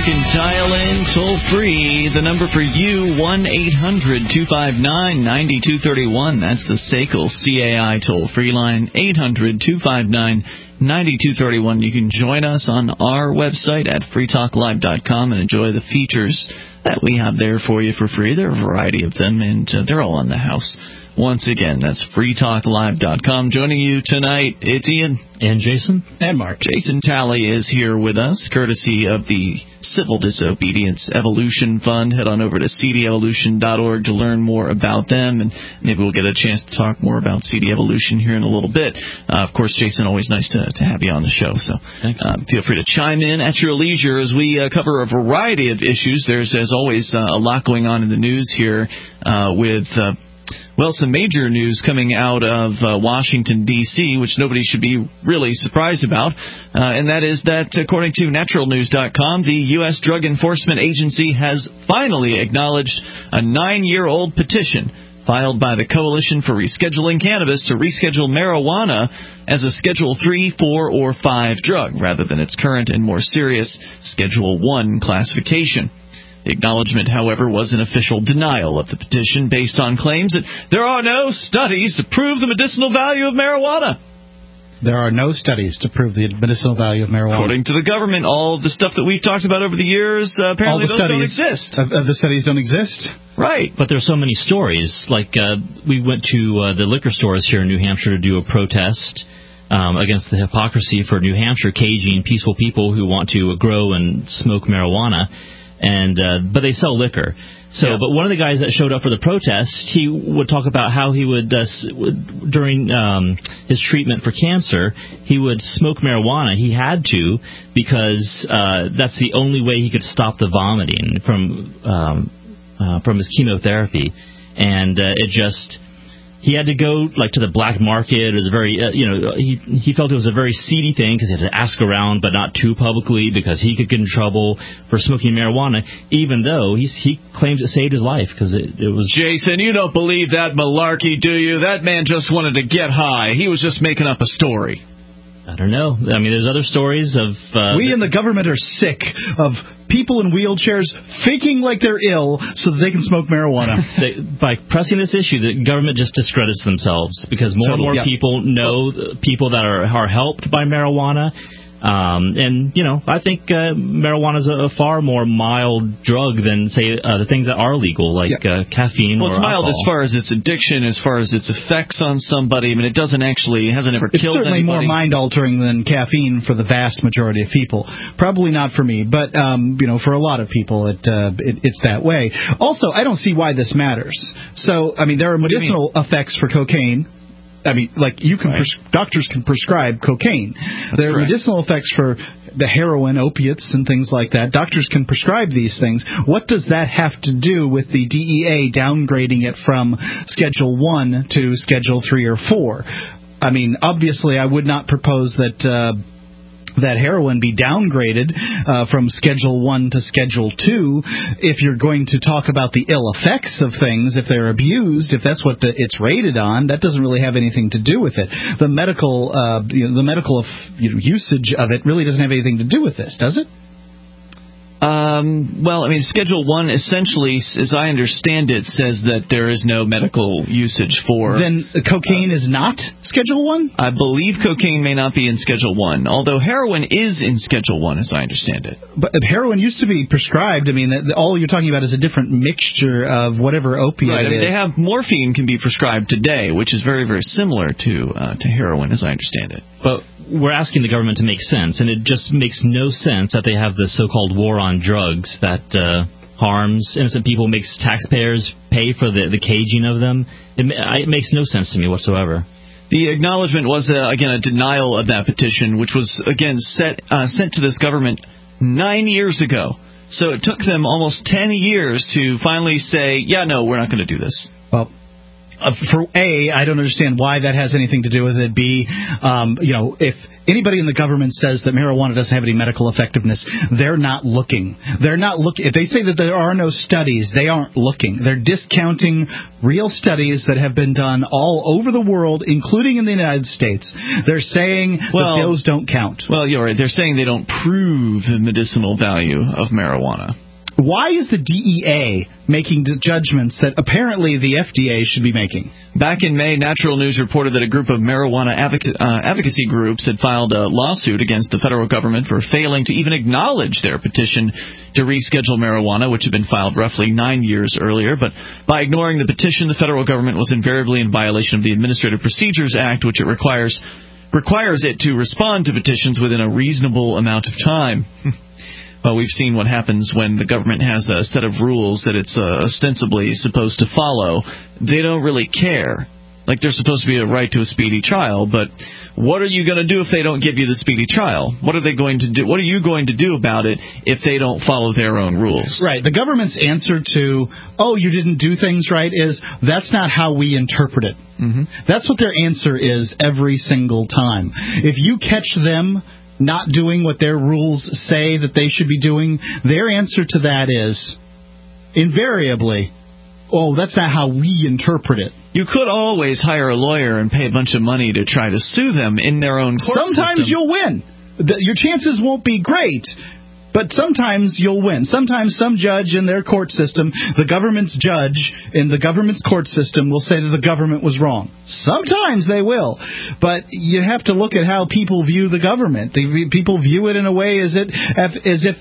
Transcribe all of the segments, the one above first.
you can dial in toll-free. The number for you, 1-800-259-9231. That's the SACL CAI toll-free line, 800-259-9231. You can join us on our website at freetalklive.com and enjoy the features that we have there for you for free. There are a variety of them, and they're all on the house. Once again, that's freetalklive.com. Joining you tonight, it's Ian. And Jason. And Mark. Jason Talley is here with us, courtesy of the Civil Disobedience Evolution Fund. Head on over to cdevolution.org to learn more about them, and maybe we'll get a chance to talk more about CD Evolution here in a little bit. Of course, Jason, always nice to have you on the show, so feel free to chime in at your leisure as we cover a variety of issues. There's, as always, a lot going on in the news here with... some major news coming out of Washington, D.C., which nobody should be really surprised about, and that is that, according to naturalnews.com, the U.S. Drug Enforcement Agency has finally acknowledged a 9-year-old petition filed by the Coalition for Rescheduling Cannabis to reschedule marijuana as a Schedule 3, 4, or 5 drug, rather than its current and more serious Schedule 1 classification. The acknowledgement, however, was an official denial of the petition based on claims that there are no studies to prove the medicinal value of marijuana. There are no studies to prove the medicinal value of marijuana. According to the government, all of the stuff that we've talked about over the years, apparently those don't exist. The studies don't exist? Right. But there's so many stories. Like, we went to the liquor stores here in New Hampshire to do a protest against the hypocrisy for New Hampshire caging peaceful people who want to grow and smoke marijuana. But they sell liquor. So, But one of the guys that showed up for the protest, he would talk about how he would, during his treatment for cancer, he would smoke marijuana. He had to because that's the only way he could stop the vomiting from his chemotherapy. And he had to go like to the black market. It was very, he felt it was a very seedy thing because he had to ask around, but not too publicly because he could get in trouble for smoking marijuana. Even though he claims it saved his life because it was. Jason, you don't believe that malarkey, do you? That man just wanted to get high. He was just making up a story. I don't know. I mean, there's other stories of... we in the government are sick of people in wheelchairs faking like they're ill so that they can smoke marijuana. By pressing this issue, the government just discredits themselves because more and more people know people that are helped by marijuana. I think marijuana is a far more mild drug than, say, the things that are legal, like caffeine or alcohol. Well, it's mild as far as its addiction, as far as its effects on somebody. I mean, it hasn't ever killed anybody. It's certainly more mind-altering than caffeine for the vast majority of people. Probably not for me, but, for a lot of people, it's that way. Also, I don't see why this matters. So, I mean, there are medicinal effects for cocaine. I mean, like doctors can prescribe cocaine. There are medicinal effects for the heroin, opiates, and things like that. Doctors can prescribe these things. What does that have to do with the DEA downgrading it from Schedule 1 to Schedule 3 or 4? I mean, obviously, I would not propose that heroin be downgraded from Schedule 1 to Schedule 2 if you're going to talk about the ill effects of things, if they're abused, if that's what it's rated on. That doesn't really have anything to do with it. The medical usage of it really doesn't have anything to do with this, does it? Schedule 1 essentially, as I understand it, says that there is no medical usage for... Then cocaine is not Schedule 1? I believe cocaine may not be in Schedule 1, although heroin is in Schedule 1, as I understand it. But heroin used to be prescribed. I mean, all you're talking about is a different mixture of whatever opiate it is. They have morphine can be prescribed today, which is very, very similar to heroin, as I understand it. But we're asking the government to make sense, and it just makes no sense that they have this so-called war on drugs that harms innocent people, makes taxpayers pay for the caging of them. It makes no sense to me whatsoever. The acknowledgement was, again, a denial of that petition, which was, again, sent to this government 9 years ago. So it took them almost 10 years to finally say, yeah, no, we're not going to do this. Well, I don't understand why that has anything to do with it. B, if anybody in the government says that marijuana doesn't have any medical effectiveness, they're not looking. They're not looking. If they say that there are no studies, they aren't looking. They're discounting real studies that have been done all over the world, including in the United States. They're saying that those don't count. Well, you're right. They're saying they don't prove the medicinal value of marijuana. Why is the DEA making judgments that apparently the FDA should be making? Back in May, Natural News reported that a group of marijuana advocacy groups had filed a lawsuit against the federal government for failing to even acknowledge their petition to reschedule marijuana, which had been filed roughly 9 years earlier. But by ignoring the petition, the federal government was invariably in violation of the Administrative Procedures Act, which it requires it to respond to petitions within a reasonable amount of time. Well, we've seen what happens when the government has a set of rules that it's ostensibly supposed to follow. They don't really care. Like, there's supposed to be a right to a speedy trial, but what are you going to do if they don't give you the speedy trial? What are they going to do? What are you going to do about it if they don't follow their own rules? Right. The government's answer to, you didn't do things right, is that's not how we interpret it. Mm-hmm. That's what their answer is every single time. If you catch them not doing what their rules say that they should be doing, their answer to that is invariably, that's not how we interpret it. You could always hire a lawyer and pay a bunch of money to try to sue them in their own court Sometimes system. You'll win. Your chances won't be great, but sometimes you'll win. Sometimes some judge in their court system, the government's judge in the government's court system, will say that the government was wrong. Sometimes they will. But you have to look at how people view the government. People view it in a way as if,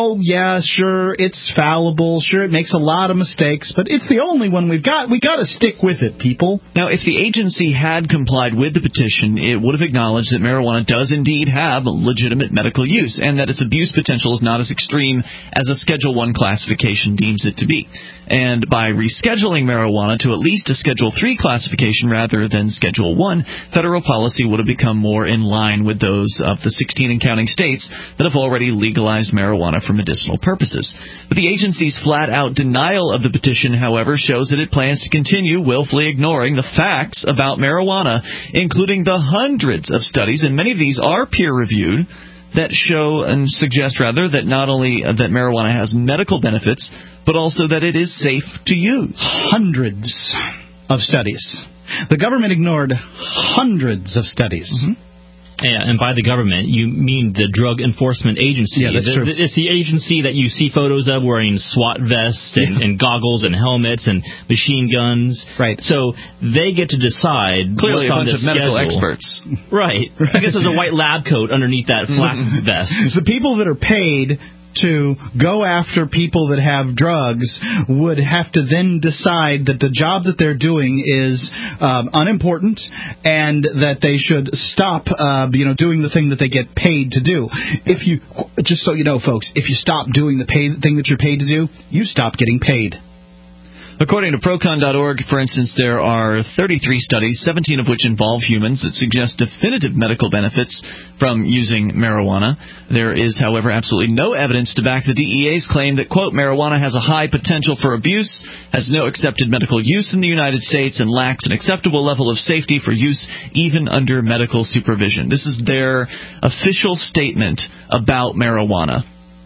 sure, it's fallible. Sure, it makes a lot of mistakes, but it's the only one we've got. We got to stick with it, people. Now, if the agency had complied with the petition, it would have acknowledged that marijuana does indeed have legitimate medical use and that its abuse potential is not as extreme as a Schedule I classification deems it to be. And by rescheduling marijuana to at least a Schedule III classification rather than Schedule I, federal policy would have become more in line with those of the 16 and counting states that have already legalized marijuana for medicinal purposes. But the agency's flat-out denial of the petition, however, shows that it plans to continue willfully ignoring the facts about marijuana, including the hundreds of studies, and many of these are peer-reviewed, that show and suggest, rather, that not only that marijuana has medical benefits, but also that it is safe to use. Hundreds of studies. The government ignored hundreds of studies. Mm-hmm. Yeah, and by the government, you mean the Drug Enforcement Agency. Yeah, that's true. It's the agency that you see photos of wearing SWAT vests and goggles and helmets and machine guns. Right. So they get to decide clearly what's on a bunch of medical experts. Right. I guess there's a white lab coat underneath that flak vest. The people that are paid to go after people that have drugs would have to then decide that the job that they're doing is unimportant and that they should stop doing the thing that they get paid to do. If you, just so you know, folks, if you stop doing the thing that you're paid to do, you stop getting paid. According to Procon.org, for instance, there are 33 studies, 17 of which involve humans, that suggest definitive medical benefits from using marijuana. There is, however, absolutely no evidence to back the DEA's claim that, quote, marijuana has a high potential for abuse, has no accepted medical use in the United States, and lacks an acceptable level of safety for use even under medical supervision. This is their official statement about marijuana.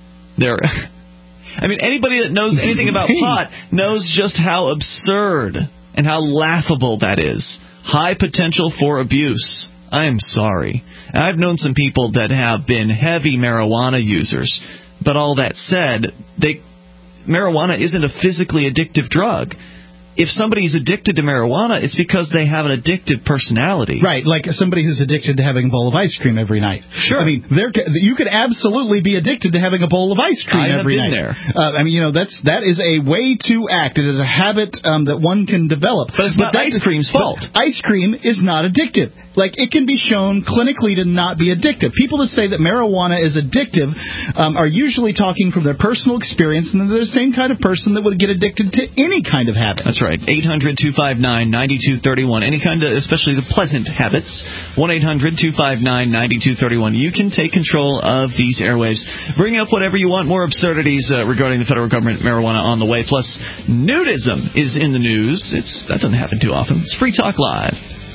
Anybody that knows anything about pot knows just how absurd and how laughable that is. High potential for abuse. I am sorry. I've known some people that have been heavy marijuana users, but all that said, marijuana isn't a physically addictive drug. If somebody's addicted to marijuana, it's because they have an addictive personality. Right, like somebody who's addicted to having a bowl of ice cream every night. Sure. You could absolutely be addicted to having a bowl of ice cream every night. I have been there. That is a way to act. It is a habit that one can develop. But it's not ice cream's fault. Ice cream is not addictive. It can be shown clinically to not be addictive. People that say that marijuana is addictive are usually talking from their personal experience, and they're the same kind of person that would get addicted to any kind of habit. That's right. right, 800-259-9231. Any kind of, especially the pleasant habits, 1-800-259-9231. You can take control of these airwaves. Bring up whatever you want, more absurdities regarding the federal government, marijuana on the way. Plus, nudism is in the news. That doesn't happen too often. It's Free Talk Live.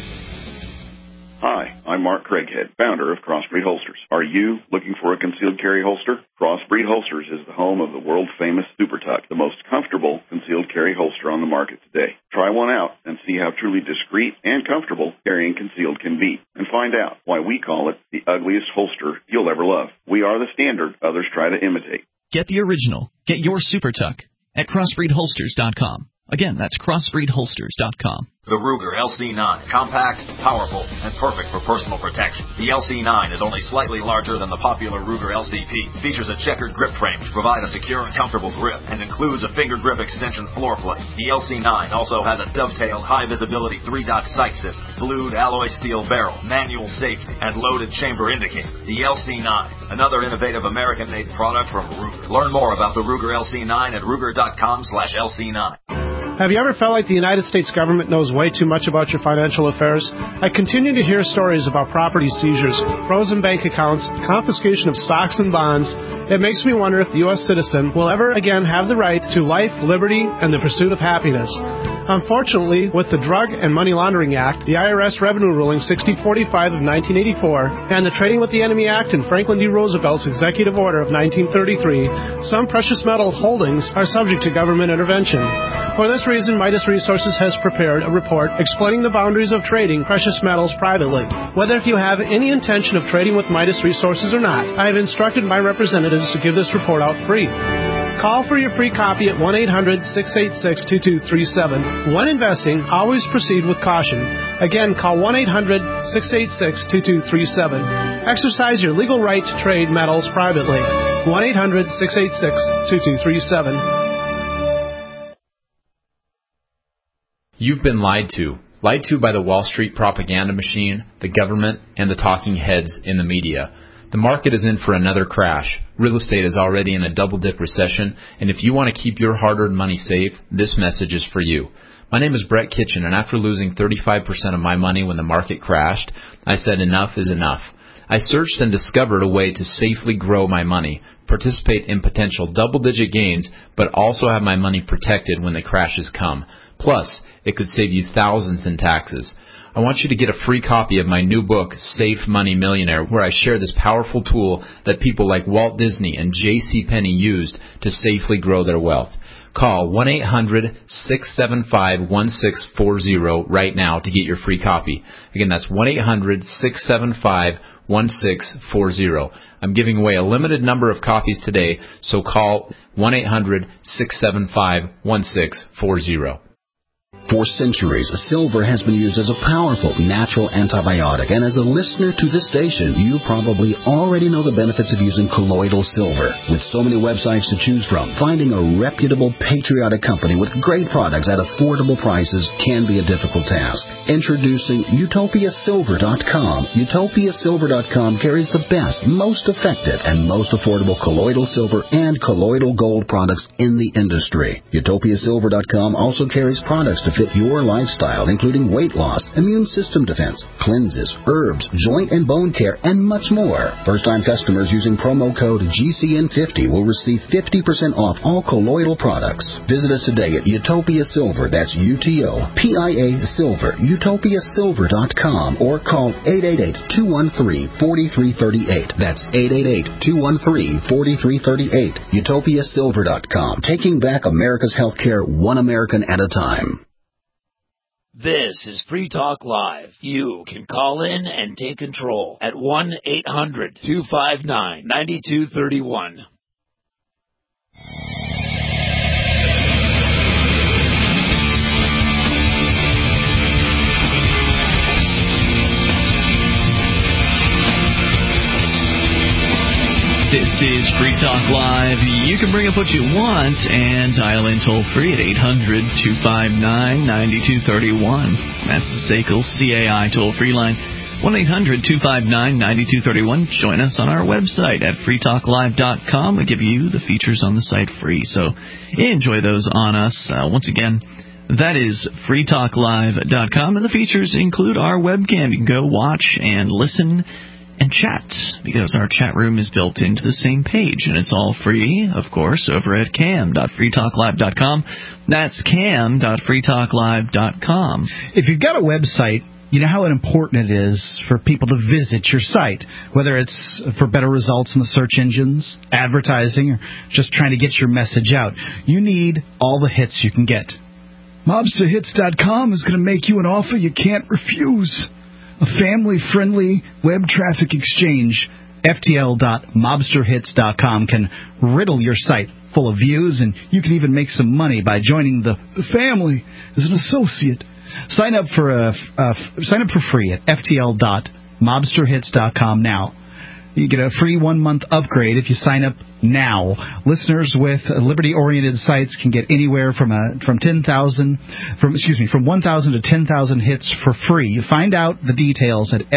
Hi, I'm Mark Craighead, founder of Crossbreed Holsters. Are you looking for a concealed carry holster? Crossbreed Holsters is the home of the world-famous Super Tuck, the most comfortable concealed carry holster on the market today. Try one out and see how truly discreet and comfortable carrying concealed can be, and find out why we call it the ugliest holster you'll ever love. We are the standard others try to imitate. Get the original. Get your Super Tuck at crossbreedholsters.com. Again, that's crossbreedholsters.com. The Ruger LC9, compact, powerful, and perfect for personal protection. The LC9 is only slightly larger than the popular Ruger LCP, features a checkered grip frame to provide a secure and comfortable grip, and includes a finger grip extension floor plate. The LC9 also has a dovetailed high-visibility 3-dot sight system, blued alloy steel barrel, manual safety, and loaded chamber indicator. The LC9, another innovative American-made product from Ruger. Learn more about the Ruger LC9 at ruger.com/LC9. Have you ever felt like the United States government knows way too much about your financial affairs? I continue to hear stories about property seizures, frozen bank accounts, confiscation of stocks and bonds. It makes me wonder if the U.S. citizen will ever again have the right to life, liberty, and the pursuit of happiness. Unfortunately, with the Drug and Money Laundering Act, the IRS Revenue Ruling 6045 of 1984, and the Trading with the Enemy Act and Franklin D. Roosevelt's Executive Order of 1933, some precious metal holdings are subject to government intervention. For this reason, Midas Resources has prepared a report explaining the boundaries of trading precious metals privately. Whether if you have any intention of trading with Midas Resources or not, I have instructed my representatives to give this report out free. Call for your free copy at 1-800-686-2237. When investing, always proceed with caution. Again, call 1-800-686-2237. Exercise your legal right to trade metals privately. 1-800-686-2237. You've been lied to. Lied to by the Wall Street propaganda machine, the government, and the talking heads in the media. The market is in for another crash. Real estate is already in a double-dip recession, and if you want to keep your hard-earned money safe, this message is for you. My name is Brett Kitchen, and after losing 35% of my money when the market crashed, I said enough is enough. I searched and discovered a way to safely grow my money, participate in potential double-digit gains, but also have my money protected when the crashes come. Plus, it could save you thousands in taxes. I want you to get a free copy of my new book, Safe Money Millionaire, where I share this powerful tool that people like Walt Disney and J.C. Penney used to safely grow their wealth. Call 1-800-675-1640 right now to get your free copy. Again, that's 1-800-675-1640. I'm giving away a limited number of copies today, so call 1-800-675-1640. For centuries, silver has been used as a powerful natural antibiotic, and as a listener to this station, you probably already know the benefits of using colloidal silver. With so many websites to choose from, finding a reputable, patriotic company with great products at affordable prices can be a difficult task. Introducing UtopiaSilver.com. UtopiaSilver.com carries the best, most effective, and most affordable colloidal silver and colloidal gold products in the industry. UtopiaSilver.com also carries products to fit your lifestyle, including weight loss, immune system defense, cleanses, herbs, joint and bone care, and much more. First-time customers using promo code GCN50 will receive 50% off all colloidal products. Visit us today at Utopia Silver, that's UTOPIA Silver, UtopiaSilver.com, or call 888-213-4338. That's 888-213-4338. UtopiaSilver.com, taking back America's healthcare one American at a time. This is Free Talk Live. You can call in and take control at 1-800-259-9231. This is Free Talk Live. You can bring up what you want and dial in toll-free at 800-259-9231. That's the SACL CAI toll-free line, 1-800-259-9231. Join us on our website at freetalklive.com. We give you the features on the site free, so enjoy those on us. Once again, That is freetalklive.com, and the features include our webcam. You can go watch and listen and chat, because our chat room is built into the same page, and it's all free, of course, over at cam.freetalklive.com. That's cam.freetalklive.com. If you've got a website, you know how important it is for people to visit your site, whether it's for better results in the search engines, advertising, or just trying to get your message out. You need all the hits you can get. Mobsterhits.com is going to make you an offer you can't refuse. A family-friendly web traffic exchange. FTL.mobsterhits.com can riddle your site full of views, and you can even make some money by joining the family as an associate. Sign up for free at ftl.mobsterhits.com now. You get a free 1-month upgrade if you sign up now. Listeners with liberty-oriented sites can get anywhere from 1,000 to 10,000 hits for free. You find out the details at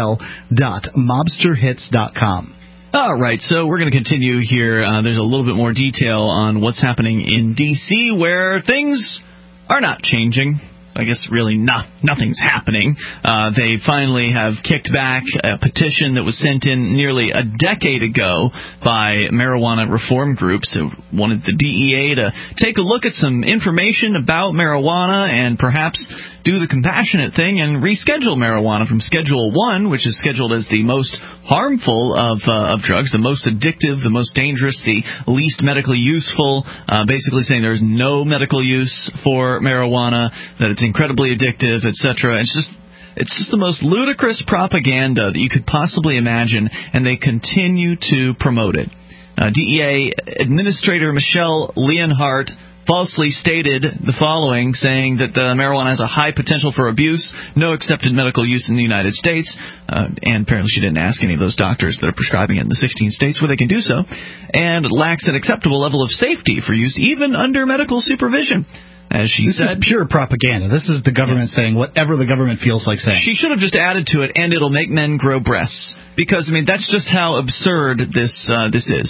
ftl.mobsterhits.com. All right, so we're going to continue here. There's a little bit more detail on what's happening in D.C., where things are not changing. I guess really nothing's happening. They finally have kicked back a petition that was sent in nearly a decade ago by marijuana reform groups who wanted the DEA to take a look at some information about marijuana and perhaps do the compassionate thing and reschedule marijuana from Schedule 1, which is scheduled as the most harmful of drugs, the most addictive, the most dangerous, the least medically useful, basically saying there's no medical use for marijuana, that it's incredibly addictive, etc. It's just the most ludicrous propaganda that you could possibly imagine, and they continue to promote it. DEA Administrator Michelle Leonhardt falsely stated the following, saying that marijuana has a high potential for abuse, no accepted medical use in the United States, and apparently she didn't ask any of those doctors that are prescribing it in the 16 states where they can do so, and lacks an acceptable level of safety for use even under medical supervision. As she said, this is pure propaganda. This is the government saying whatever the government feels like saying. She should have just added to it, and it'll make men grow breasts, because, I mean, that's just how absurd this is.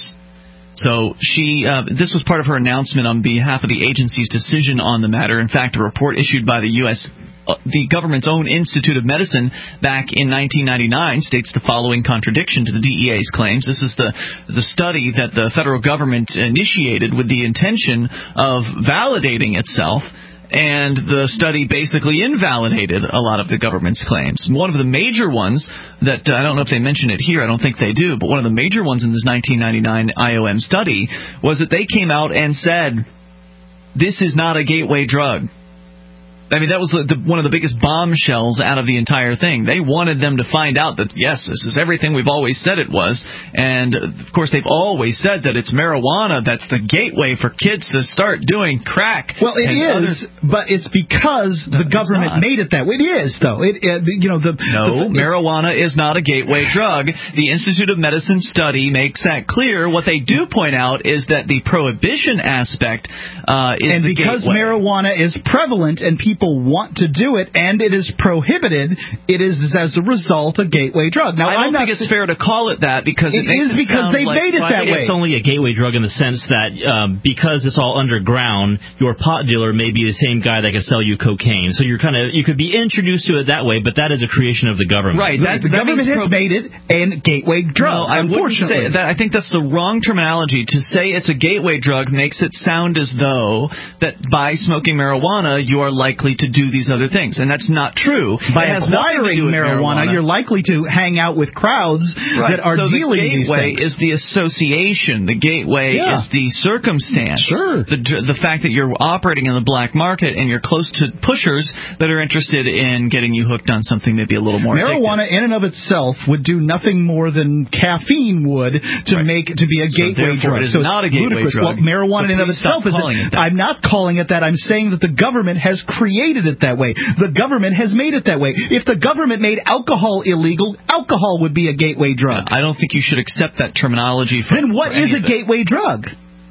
So this was part of her announcement on behalf of the agency's decision on the matter. In fact, a report issued by the government's own Institute of Medicine back in 1999 states the following contradiction to the DEA's claims. This is the study that the federal government initiated with the intention of validating itself. And the study basically invalidated a lot of the government's claims. One of the major ones that, I don't know if they mention it here, I don't think they do, but one of the major ones in this 1999 IOM study was that they came out and said, this is not a gateway drug. I mean, that was one of the biggest bombshells out of the entire thing. They wanted them to find out that, yes, this is everything we've always said it was. And, of course, they've always said that it's marijuana that's the gateway for kids to start doing crack. Well, it is, but it's because the government made it that way. It is, though. Marijuana is not a gateway drug. The Institute of Medicine study makes that clear. What they do point out is that the prohibition aspect is the gateway. And because marijuana is prevalent and people want to do it, and it is prohibited, it is as a result a gateway drug. Now, I don't think it's fair to call it that, because it is because they made it that way. It's only a gateway drug in the sense that because it's all underground, your pot dealer may be the same guy that can sell you cocaine. So you could be introduced to it that way, but that is a creation of the government. Right. The government has made it a gateway drug. No, I wouldn't say that. I think that's the wrong terminology. To say it's a gateway drug makes it sound as though that by smoking marijuana you are likely to do these other things, and that's not true. By acquiring marijuana, you're likely to hang out with crowds that are dealing these things. The gateway is the association. The gateway is the circumstance. Sure. The fact that you're operating in the black market and you're close to pushers that are interested in getting you hooked on something maybe a little more marijuana addictive. In and of itself would do nothing more than caffeine would to make it to be a gateway drug. It is not a gateway drug. Well, marijuana in and of itself is. I'm not calling it that. I'm saying that the government has created it that way. The government has made it that way. If the government made alcohol illegal, alcohol would be a gateway drug. I don't think you should accept that terminology. Then what is a gateway drug?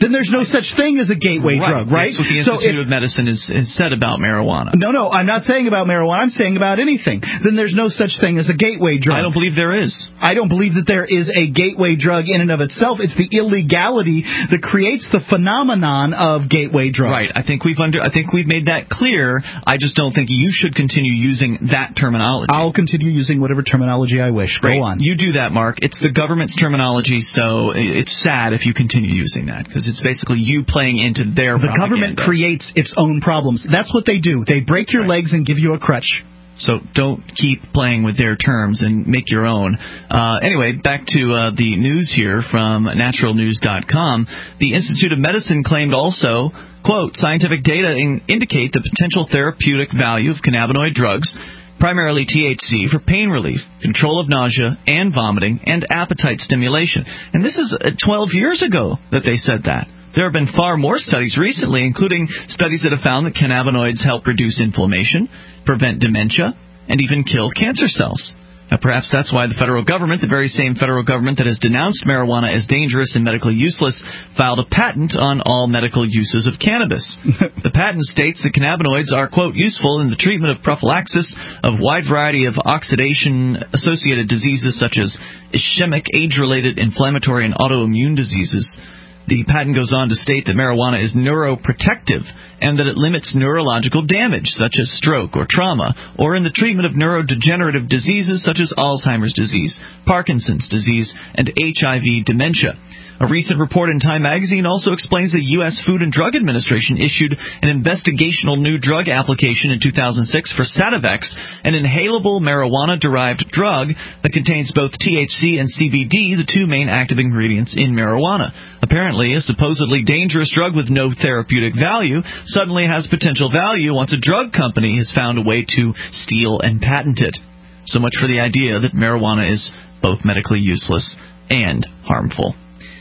then there's no such thing as a gateway drug, right? That's what the Institute of Medicine has said about marijuana. No, I'm not saying about marijuana. I'm saying about anything. Then there's no such thing as a gateway drug. I don't believe there is. I don't believe that there is a gateway drug in and of itself. It's the illegality that creates the phenomenon of gateway drug. Right. I think we've made that clear. I just don't think you should continue using that terminology. I'll continue using whatever terminology I wish. Great. Go on. You do that, Mark. It's the government's terminology, so it's sad if you continue using that, because it's basically you playing into their propaganda. The government creates its own problems. That's what they do. They break your legs and give you a crutch. So don't keep playing with their terms and make your own. Anyway, back to the news here from naturalnews.com. The Institute of Medicine claimed also, quote, scientific data indicate the potential therapeutic value of cannabinoid drugs, primarily THC, for pain relief, control of nausea and vomiting, and appetite stimulation. And this is 12 years ago that they said that. There have been far more studies recently, including studies that have found that cannabinoids help reduce inflammation, prevent dementia, and even kill cancer cells. Now, perhaps that's why the federal government, the very same federal government that has denounced marijuana as dangerous and medically useless, filed a patent on all medical uses of cannabis. The patent states that cannabinoids are, quote, useful in the treatment of prophylaxis of a wide variety of oxidation-associated diseases such as ischemic, age-related, inflammatory, and autoimmune diseases. The patent goes on to state that marijuana is neuroprotective and that it limits neurological damage, such as stroke or trauma, or in the treatment of neurodegenerative diseases such as Alzheimer's disease, Parkinson's disease, and HIV dementia. A recent report in Time magazine also explains the U.S. Food and Drug Administration issued an investigational new drug application in 2006 for Sativex, an inhalable marijuana-derived drug that contains both THC and CBD, the two main active ingredients in marijuana. Apparently, a supposedly dangerous drug with no therapeutic value suddenly has potential value once a drug company has found a way to steal and patent it. So much for the idea that marijuana is both medically useless and harmful.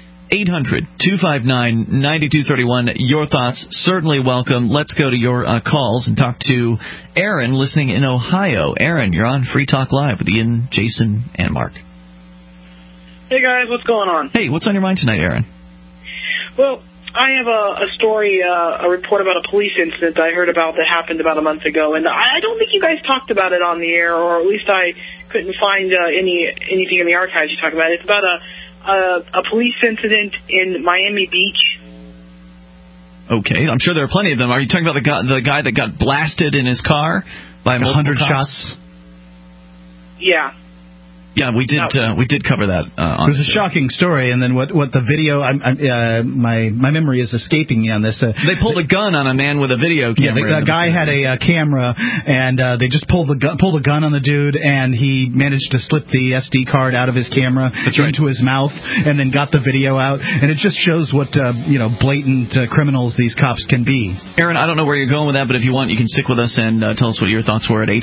800-259-9231. Your thoughts certainly welcome. Let's go to your calls and talk to Aaron listening in Ohio. Aaron, you're on Free Talk Live with Ian, Jason, and Mark. Hey, guys. What's going on? Hey, what's on your mind tonight, Aaron? Well, I have a story, a report about a police incident I heard about that happened about a month ago, and I don't think you guys talked about it on the air, or at least I couldn't find anything in the archives to talk about it. It's about a police incident in Miami Beach. Okay, I'm sure there are plenty of them. Are you talking about the guy that got blasted in his car by 100 shots? Yeah. Yeah, we did cover that. It was a shocking story, and then what the video? My memory is escaping me on this. They pulled a gun on a man with a video camera. Yeah, the guy had a camera, and they just pulled a gun on the dude, and he managed to slip the SD card out of his camera into his mouth, and then got the video out, and it just shows what blatant criminals these cops can be. Aaron, I don't know where you're going with that, but if you want, you can stick with us and tell us what your thoughts were at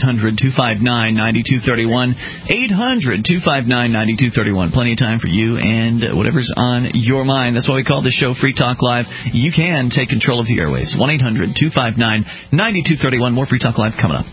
800-259-9231. 800-259-9231. Plenty of time for you and whatever's on your mind. That's why we call this show Free Talk Live. You can take control of the airwaves. 1-800-259-9231. More Free Talk Live coming up.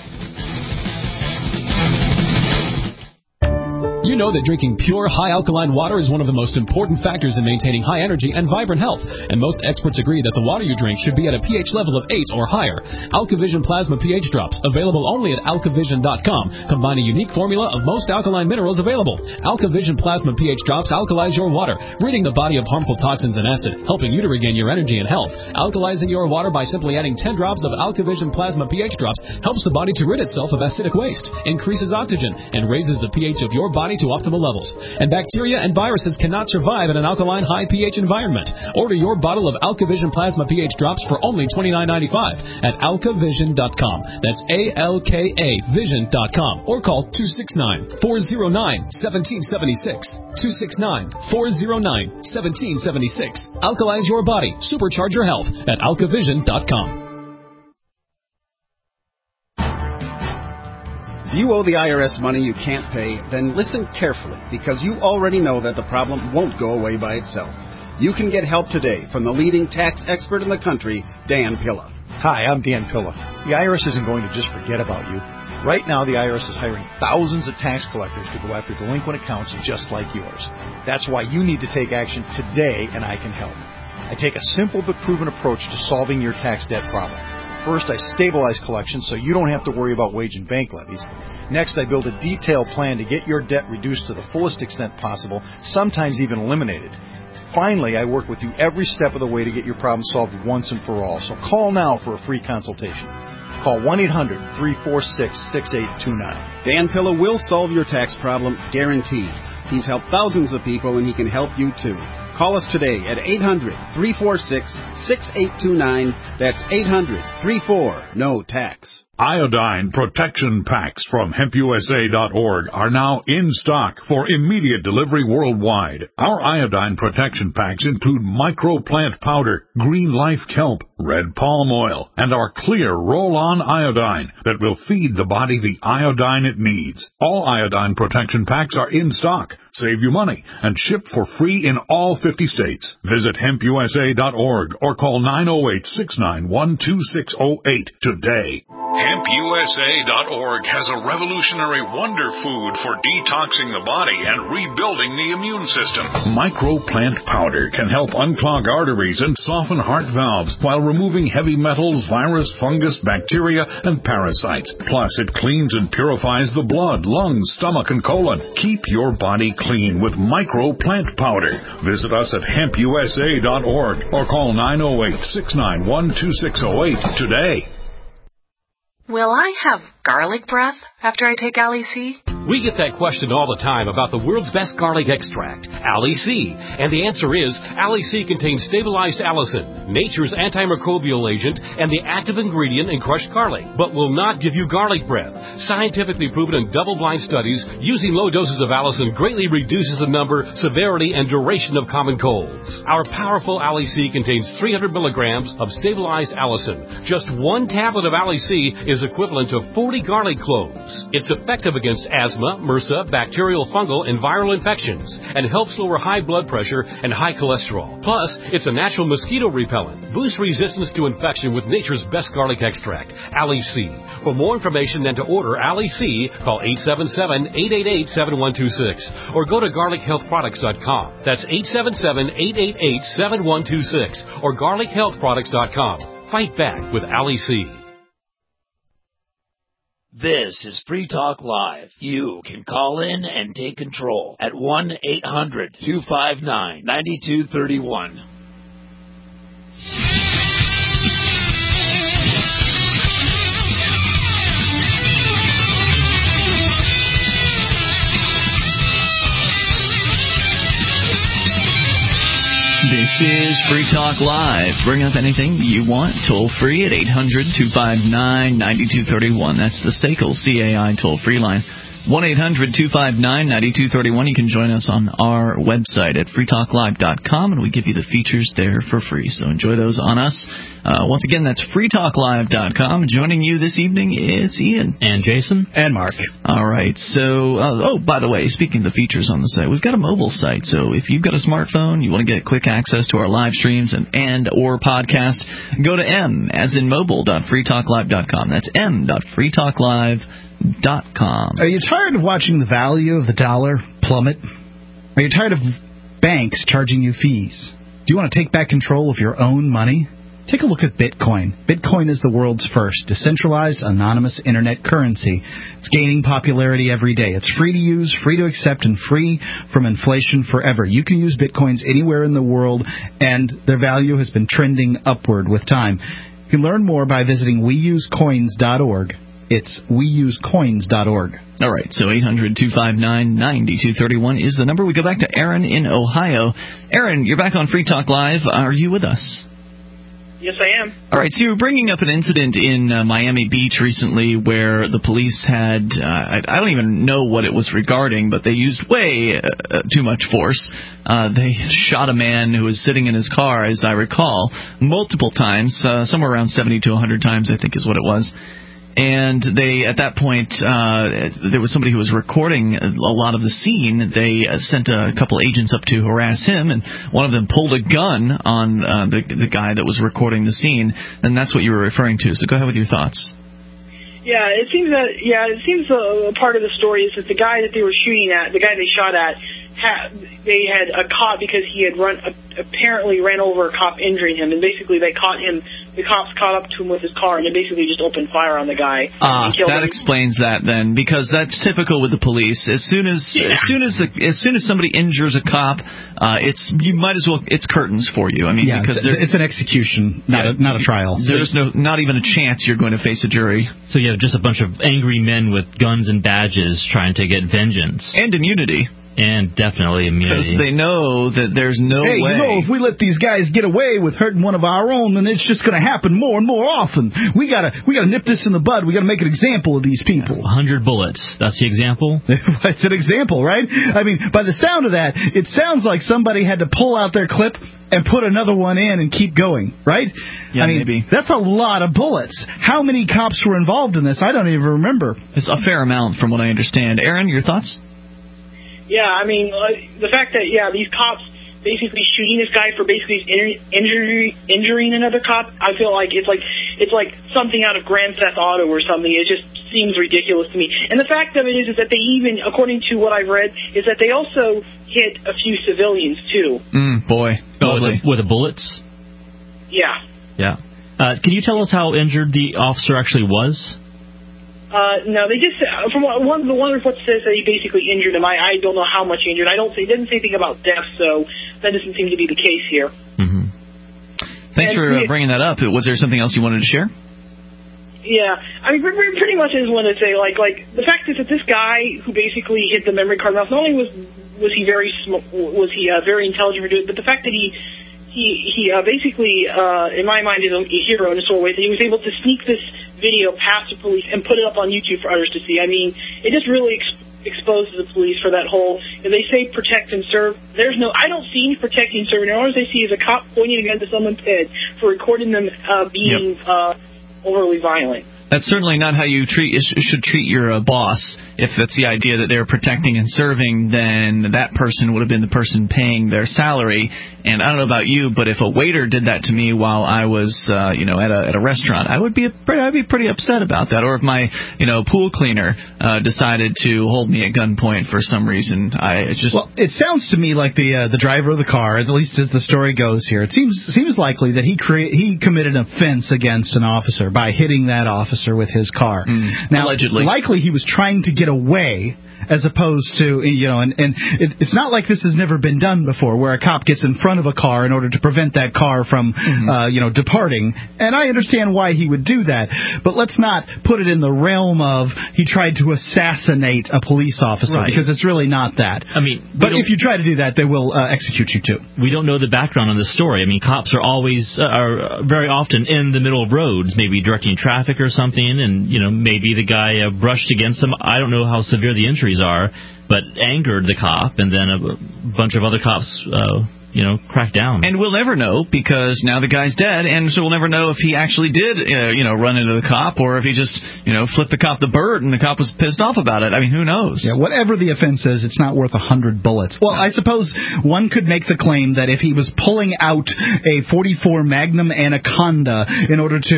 You know that drinking pure, high-alkaline water is one of the most important factors in maintaining high energy and vibrant health, and most experts agree that the water you drink should be at a pH level of 8 or higher. AlkaVision Plasma pH Drops, available only at alkavision.com, combine a unique formula of most alkaline minerals available. AlkaVision Plasma pH Drops alkalize your water, ridding the body of harmful toxins and acid, helping you to regain your energy and health. Alkalizing your water by simply adding 10 drops of AlkaVision Plasma pH Drops helps the body to rid itself of acidic waste, increases oxygen, and raises the pH of your body to optimal levels. And bacteria and viruses cannot survive in an alkaline high pH environment. Order your bottle of AlkaVision Plasma pH Drops for only $29.95 at alkavision.com. That's ALKA Vision.com, or call 269-409-1776. 269-409-1776. Alkalize your body. Supercharge your health at alkavision.com. If you owe the IRS money you can't pay, then listen carefully, because you already know that the problem won't go away by itself. You can get help today from the leading tax expert in the country, Dan Pilla. Hi, I'm Dan Pilla. The IRS isn't going to just forget about you. Right now, the IRS is hiring thousands of tax collectors to go after delinquent accounts just like yours. That's why you need to take action today, and I can help. I take a simple but proven approach to solving your tax debt problem. First, I stabilize collections so you don't have to worry about wage and bank levies. Next, I build a detailed plan to get your debt reduced to the fullest extent possible, sometimes even eliminated. Finally, I work with you every step of the way to get your problem solved once and for all. So call now for a free consultation. Call 1-800-346-6829. Dan Pilla will solve your tax problem, guaranteed. He's helped thousands of people, and he can help you too. Call us today at 800-346-6829. That's 800-34-NO-TAX. Iodine protection packs from HempUSA.org are now in stock for immediate delivery worldwide. Our iodine protection packs include microplant powder, green life kelp, red palm oil, and our clear roll-on iodine that will feed the body the iodine it needs. All iodine protection packs are in stock, save you money, and ship for free in all 50 states. Visit HempUSA.org or call 908-691-2608 today. HempUSA.org has a revolutionary wonder food for detoxing the body and rebuilding the immune system. Microplant powder can help unclog arteries and soften heart valves while removing heavy metals, virus, fungus, bacteria, and parasites. Plus, it cleans and purifies the blood, lungs, stomach, and colon. Keep your body clean with Microplant powder. Visit us at HempUSA.org or call 908-691-2608 today. Will I have garlic breath after I take Ali-C? We get that question all the time about the world's best garlic extract, Ali-C. And the answer is, Ali-C contains stabilized allicin, nature's antimicrobial agent, and the active ingredient in crushed garlic, but will not give you garlic breath. Scientifically proven in double-blind studies, using low doses of allicin greatly reduces the number, severity, and duration of common colds. Our powerful Ali-C contains 300 milligrams of stabilized allicin. Just one tablet of Ali-C is equivalent to 40 garlic cloves. It's effective against asthma, MRSA, bacterial, fungal, and viral infections, and helps lower high blood pressure and high cholesterol. Plus, it's a natural mosquito repellent. Boost resistance to infection with nature's best garlic extract, Ali-C. For more information and to order Ali-C, call 877-888-7126 or go to garlichealthproducts.com. That's 877-888-7126 or garlichealthproducts.com. Fight back with Ali-C. This is Free Talk Live. You can call in and take control at 1-800-259-9231. This is Free Talk Live. Bring up anything you want, toll free at 800-259-9231. That's the SACL CAI toll free line. 1-800-259-9231. You can join us on our website at freetalklive.com, and we give you the features there for free. So enjoy those on us. Once again, that's freetalklive.com. Joining you this evening, it's Ian. And Jason. And Mark. All right. So, by the way, speaking of the features on the site, we've got a mobile site. So if you've got a smartphone, you want to get quick access to our live streams and or podcast, go to m.freetalklive.com. That's m.freetalklive.com. Are you tired of watching the value of the dollar plummet? Are you tired of banks charging you fees? Do you want to take back control of your own money? Take a look at Bitcoin. Bitcoin is the world's first decentralized, anonymous internet currency. It's gaining popularity every day. It's free to use, free to accept, and free from inflation forever. You can use Bitcoins anywhere in the world, and their value has been trending upward with time. You can learn more by visiting weusecoins.org. It's weusecoins.org. All right, so 800-259-9231 is the number. We go back to Aaron in Ohio. Aaron, you're back on Free Talk Live. Are you with us? Yes, I am. All right, so you were bringing up an incident in Miami Beach recently where the police had, I don't even know what it was regarding, but they used way too much force. They shot a man who was sitting in his car, as I recall, multiple times, somewhere around 70 to 100 times, I think is what it was. And they, at that point, there was somebody who was recording a lot of the scene. They sent a couple agents up to harass him, and one of them pulled a gun on the guy that was recording the scene, and that's what you were referring to. So go ahead with your thoughts. Yeah, it seems a part of the story is that the guy that they were shooting at, the guy they shot at, they had a cop because he had apparently ran over a cop, injuring him, and basically they caught him. The cops caught up to him with his car, and they basically just opened fire on the guy. And killed him. Explains that then, because that's typical with the police. As soon as somebody injures a cop, it's curtains for you. I mean, because it's an execution, not a trial. There's not even a chance you're going to face a jury. So you have just a bunch of angry men with guns and badges trying to get vengeance and immunity. And definitely immunity. Because they know that there's no way. If we let these guys get away with hurting one of our own, then it's just going to happen more and more often. We gotta nip this in the bud. We gotta make an example of these people. 100 bullets. That's the example? It's an example, right? I mean, by the sound of that, it sounds like somebody had to pull out their clip and put another one in and keep going, right? Yeah, I mean, maybe. That's a lot of bullets. How many cops were involved in this? I don't even remember. It's a fair amount from what I understand. Aaron, your thoughts? Yeah, I mean, the fact that, these cops basically shooting this guy for basically injuring another cop, I feel like it's like something out of Grand Theft Auto or something. It just seems ridiculous to me. And the fact of it is that they even, according to what I've read, is that they also hit a few civilians, too. Boy. With the bullets? Yeah. Yeah. Can you tell us how injured the officer actually was? No, they just from one report says that he basically injured him. I don't know how much he injured. It doesn't say anything about death, so that doesn't seem to be the case here. Mm-hmm. Thanks for bringing that up. Was there something else you wanted to share? Yeah, I mean, pretty much I just wanted to say, like the fact is that this guy who basically hit the memory card mouse, not only was he very very intelligent for doing it, but the fact that he basically, in my mind, is a hero in a sort of way, that he was able to sneak this video past the police and put it up on YouTube for others to see. I mean, it just really exposes the police for that whole, if they say protect and serve, I don't see any protecting and serving. All I see is a cop pointing a gun to someone's head for recording them being overly violent. That's certainly not how you should treat your boss. If that's the idea that they're protecting and serving, then that person would have been the person paying their salary. And I don't know about you, but if a waiter did that to me while I was, at a restaurant, I'd be pretty upset about that. Or if my, pool cleaner decided to hold me at gunpoint for some reason, Well, it sounds to me like the driver of the car, at least as the story goes here, it seems likely that he committed an offense against an officer by hitting that officer with his car. Now, allegedly. Likely he was trying to get away, as opposed to, and it's not like this has never been done before, where a cop gets in front of a car in order to prevent that car from, departing. And I understand why he would do that, but let's not put it in the realm of he tried to assassinate a police officer, right, because it's really not that. I mean, but if you try to do that, they will execute you too. We don't know the background on this story. I mean, cops are very often in the middle of roads, maybe directing traffic or something, and maybe the guy brushed against them. I don't know how severe the injuries are, but angered the cop, and then a bunch of other cops crack down. And we'll never know, because now the guy's dead, and so we'll never know if he actually did run into the cop, or if he just flipped the cop the bird and the cop was pissed off about it. I mean, who knows? Yeah, whatever the offense is, it's not worth 100 bullets. Well, I suppose one could make the claim that if he was pulling out a .44 Magnum Anaconda in order to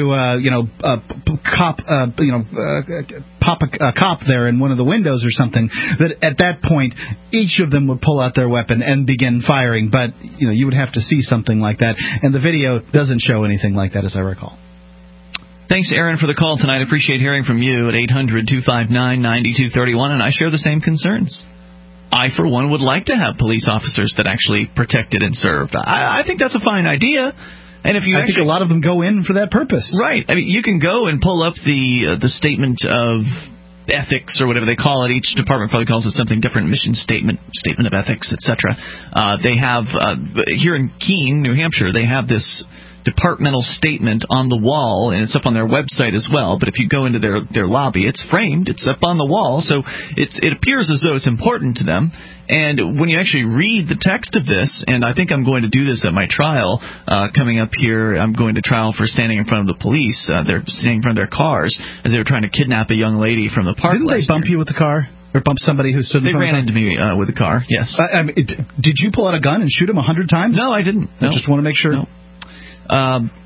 pop a cop there in one of the windows or something, that at that point each of them would pull out their weapon and begin firing. But you would have to see something like that, and the video doesn't show anything like that, as I recall. Thanks, Aaron, for the call tonight. I appreciate hearing from you at 800-259-9231, and I share the same concerns. I, for one, would like to have police officers that actually protected and served. I think that's a fine idea. And if I think a lot of them go in for that purpose. Right. I mean, you can go and pull up the statement of ethics, or whatever they call it. Each department probably calls it something different. Mission statement of ethics, etc. They have here in Keene, New Hampshire, they have this departmental statement on the wall, and it's up on their website as well. But if you go into their lobby, it's framed, it's up on the wall, so it appears as though it's important to them. And when you actually read the text of this, and I think I'm going to do this at my trial coming up here, I'm going to trial for standing in front of the police. They're standing in front of their cars as they were trying to kidnap a young lady from the park. Didn't they bump you with the car? Or bump somebody who stood in front of them? They ran into me with a car, yes. Did you pull out a gun and shoot him 100 times? No, I didn't. No. I just want to make sure. No.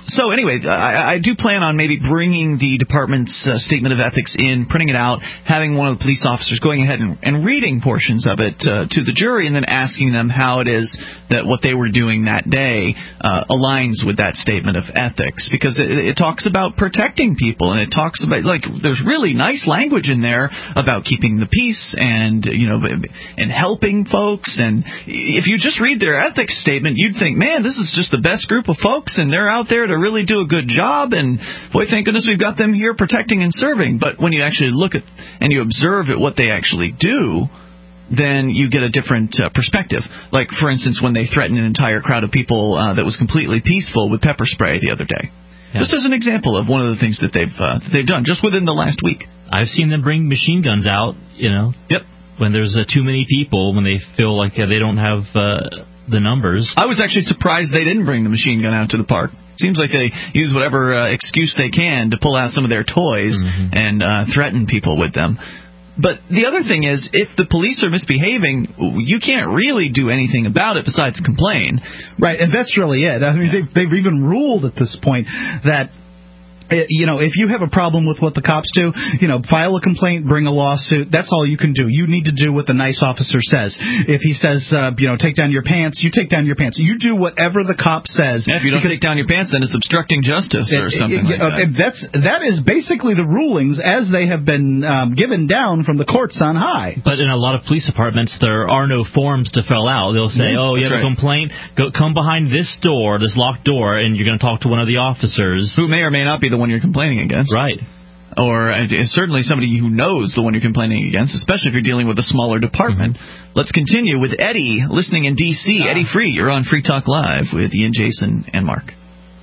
So anyway, I do plan on maybe bringing the department's statement of ethics in, printing it out, having one of the police officers going ahead and reading portions of it to the jury, and then asking them how it is that what they were doing that day aligns with that statement of ethics, because it talks about protecting people, and it talks about, like, there's really nice language in there about keeping the peace and, you know, and helping folks. And if you just read their ethics statement, you'd think, man, this is just the best group of folks, and they're out there to really do a good job, and boy, thank goodness we've got them here protecting and serving. But when you actually look at and you observe at what they actually do, then you get a different perspective. Like, for instance, when they threatened an entire crowd of people that was completely peaceful with pepper spray the other day. Yeah. Just as an example of one of the things that they've done just within the last week. I've seen them bring machine guns out, you know. Yep. When there's too many people, when they feel like they don't have the numbers. I was actually surprised they didn't bring the machine gun out to the park. Seems like they use whatever excuse they can to pull out some of their toys and threaten people with them. But the other thing is, if the police are misbehaving, you can't really do anything about it besides complain. Right, and that's really it. I mean, they've even ruled at this point that, you know, if you have a problem with what the cops do, you know, file a complaint, bring a lawsuit. That's all you can do. You need to do what the nice officer says. If he says, you know, take down your pants, you take down your pants. You do whatever the cop says. Yeah, if you don't take down your pants, then it's obstructing justice or something like that. That is basically the rulings as they have been given down from the courts on high. But in a lot of police departments, there are no forms to fill out. They'll say, you have a complaint, come behind this door, this locked door, and you're going to talk to one of the officers. Who may or may not be the one you're complaining against. Right. Or certainly somebody who knows the one you're complaining against, especially if you're dealing with a smaller department. Let's continue with Eddie, listening in D.C. Eddie Free, you're on Free Talk Live with Ian, Jason, and Mark.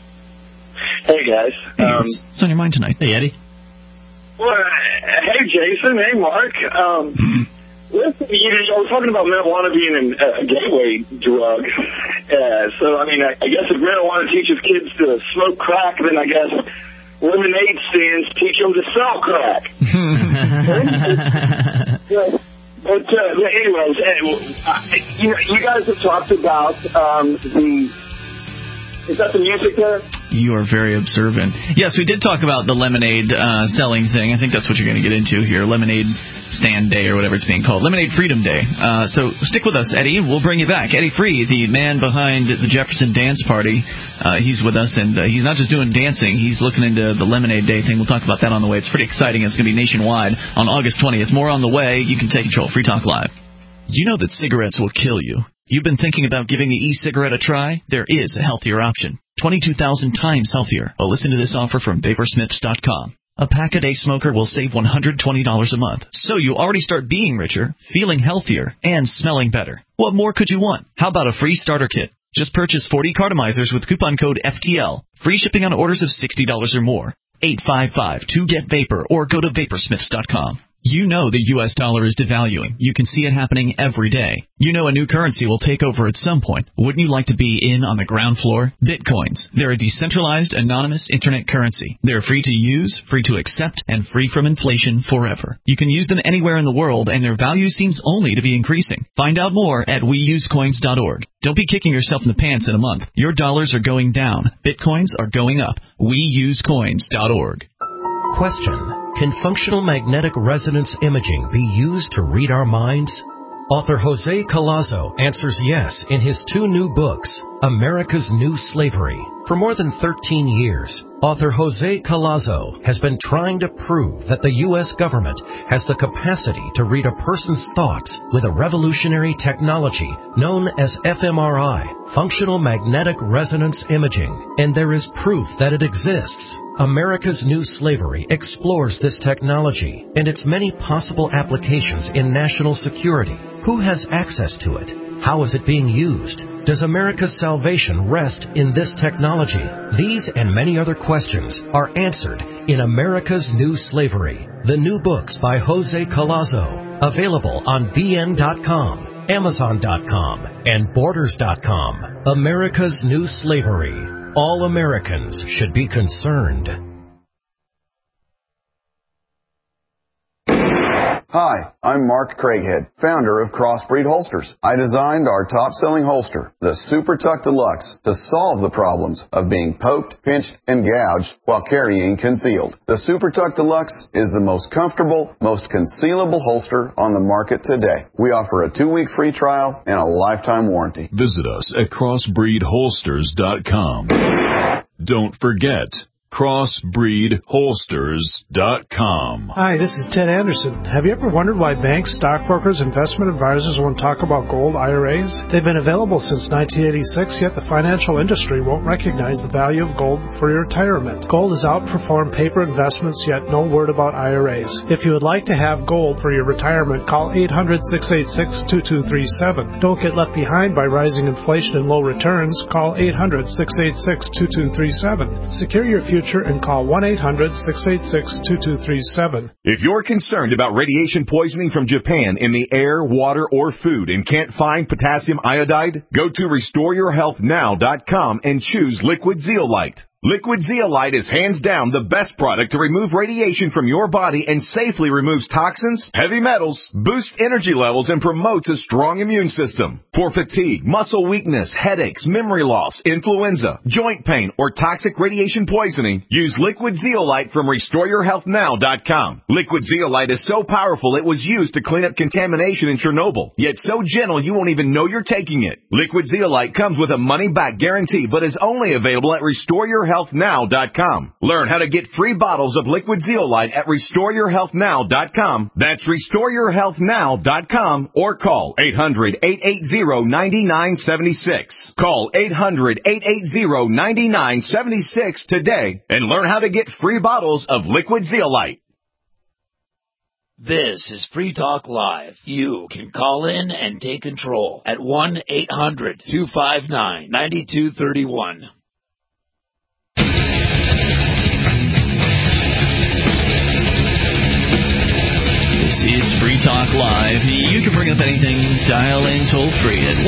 Hey, guys. Hey, what's on your mind tonight? Hey, Eddie. Well, hey, Jason. Hey, Mark. Listen, you know, we're talking about marijuana being a gateway drug. So, I mean, I guess if marijuana teaches kids to smoke crack, then I guess lemonade stands teach them to sell crack. But anyways, you guys have talked about is that the music there? You are very observant. Yes, we did talk about the lemonade selling thing. I think that's what you're going to get into here. Lemonade Stand Day or whatever it's being called. Lemonade Freedom Day. So stick with us, Eddie. We'll bring you back. Eddie Free, the man behind the Jefferson Dance Party. He's with us, and he's not just doing dancing. He's looking into the Lemonade Day thing. We'll talk about that on the way. It's pretty exciting. It's going to be nationwide on August 20th. More on the way. You can take control. Free Talk Live. You know that cigarettes will kill you. You've been thinking about giving the e-cigarette a try? There is a healthier option. 22,000 times healthier. Well, listen to this offer from Vaporsmiths.com. A pack-a-day smoker will save $120 a month. So you already start being richer, feeling healthier, and smelling better. What more could you want? How about a free starter kit? Just purchase 40 cartomizers with coupon code FTL. Free shipping on orders of $60 or more. 855-2-GET-VAPOR or go to Vaporsmiths.com. You know the U.S. dollar is devaluing. You can see it happening every day. You know a new currency will take over at some point. Wouldn't you like to be in on the ground floor? Bitcoins. They're a decentralized, anonymous internet currency. They're free to use, free to accept, and free from inflation forever. You can use them anywhere in the world, and their value seems only to be increasing. Find out more at weusecoins.org. Don't be kicking yourself in the pants in a month. Your dollars are going down. Bitcoins are going up. weusecoins.org. Question. Can functional magnetic resonance imaging be used to read our minds? Author Jose Collazo answers yes in his 2 new books, America's New Slavery. For more than 13 years, author Jose Collazo has been trying to prove that the U.S. government has the capacity to read a person's thoughts with a revolutionary technology known as fMRI, Functional Magnetic Resonance Imaging, and there is proof that it exists. America's New Slavery explores this technology and its many possible applications in national security. Who has access to it? How is it being used? Does America's salvation rest in this technology? These and many other questions are answered in America's New Slavery, the new books by Jose Collazo, available on BN.com, Amazon.com, and Borders.com. America's New Slavery. All Americans should be concerned. Hi, I'm Mark Craighead, founder of Crossbreed Holsters. I designed our top-selling holster, the Super Tuck Deluxe, to solve the problems of being poked, pinched, and gouged while carrying concealed. The Super Tuck Deluxe is the most comfortable, most concealable holster on the market today. We offer a 2-week free trial and a lifetime warranty. Visit us at crossbreedholsters.com. Don't forget, crossbreedholsters.com. Hi, this is Ted Anderson. Have you ever wondered why banks, stockbrokers, investment advisors won't talk about gold IRAs? They've been available since 1986, yet the financial industry won't recognize the value of gold for your retirement. Gold has outperformed paper investments, yet no word about IRAs. If you would like to have gold for your retirement, call 800-686-2237. Don't get left behind by rising inflation and low returns. Call 800-686-2237. Secure your future and call 1-800-686-2237. If you're concerned about radiation poisoning from Japan in the air, water, or food and can't find potassium iodide, go to RestoreYourHealthNow.com and choose Liquid Zeolite. Liquid Zeolite is hands down the best product to remove radiation from your body and safely removes toxins, heavy metals, boosts energy levels, and promotes a strong immune system. For fatigue, muscle weakness, headaches, memory loss, influenza, joint pain, or toxic radiation poisoning, use Liquid Zeolite from RestoreYourHealthNow.com. Liquid Zeolite is so powerful it was used to clean up contamination in Chernobyl, yet so gentle you won't even know you're taking it. Liquid Zeolite comes with a money-back guarantee, but is only available at RestoreYourHealthNow.com. Learn how to get free bottles of Liquid Zeolite at RestoreYourHealthNow.com. That's RestoreYourHealthNow.com or call 800-880-9976. Call 800-880-9976 today and learn how to get free bottles of Liquid Zeolite. This is Free Talk Live. You can call in and take control at 1-800-259-9231. This is Free Talk Live. You can bring up anything, dial in toll-free at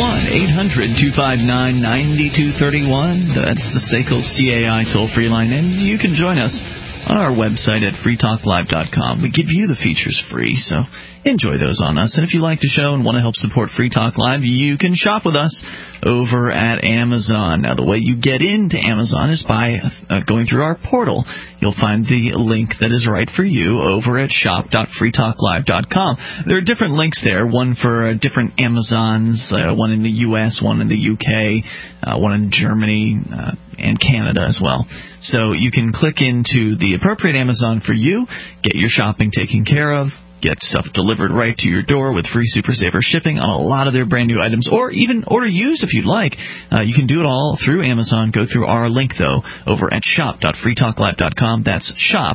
1-800-259-9231. That's the SACL CAI toll-free line, and you can join us on our website at freetalklive.com. We give you the features free, so enjoy those on us. And if you like the show and want to help support Free Talk Live, you can shop with us over at Amazon. Now, the way you get into Amazon is by going through our portal. You'll find the link that is right for you over at shop.freetalklive.com. There are different links there, one for different Amazons, one in the U.S., one in the U.K., one in Germany, and Canada as well. So you can click into the appropriate Amazon for you, get your shopping taken care of, get stuff delivered right to your door with free Super Saver shipping on a lot of their brand new items, or even order used if you'd like. You can do it all through Amazon. Go through our link, though, over at shop.freetalklive.com. That's